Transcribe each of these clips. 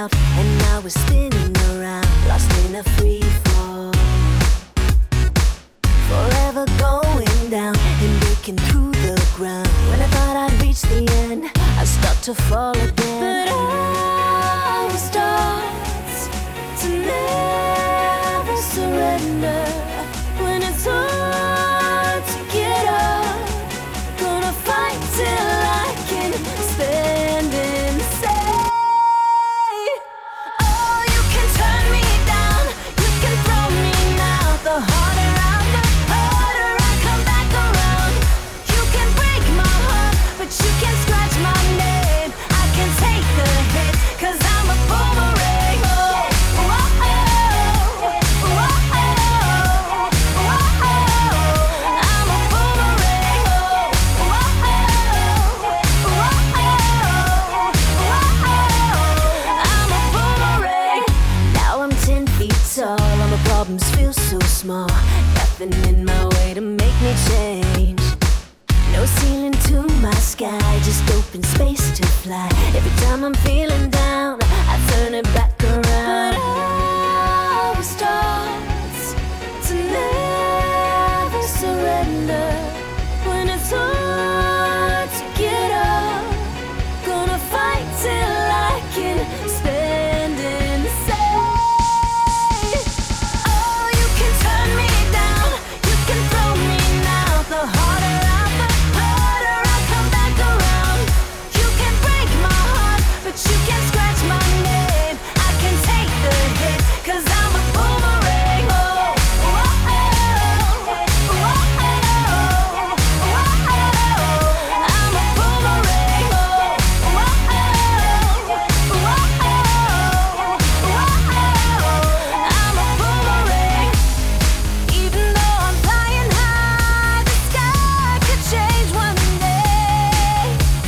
out, and I was spinning around, lost in a free fall. Forever going down and breaking through the ground. When I thought I'd reached the end, I start to fall again. But I was taught to never surrender. When it's hard to get up, gonna fight till I can stand and say, oh, you can turn me down, you can throw me now. The harder I come back around. You can break my heart, but you can scratch my name. I can take the hit, 'cause I'm a boomerang. Oh, oh, oh, oh, oh, oh, oh. I'm a boomerang. Oh, oh, oh, oh, oh, oh. I'm a boomerang. Now I'm 10 feet tall, all my problems feel so small. Nothing in my way to make me change. No ceiling to my sky, just open space to fly. Every time I'm feeling down, I turn it back around. But I was taught to never surrender. When it's hard to get up, gonna fight till I can stand and say, oh, you can turn me down, you can throw me now. The harder I come back around. You can break my heart, but you can scratch my name. I can take the hit, 'cause I'm a boomerang. Oh, oh, oh, oh, oh, oh. I'm a boomerang. Oh, oh, oh, oh, oh. I'm a boomerang. Even though I'm flying high, the sky could change one day.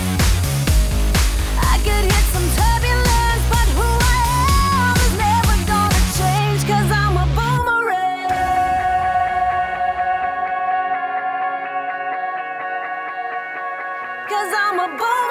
I could hit some turbulence, but who I am is never gonna change, 'cause I'm a boomerang. 'Cause I'm a boomerang.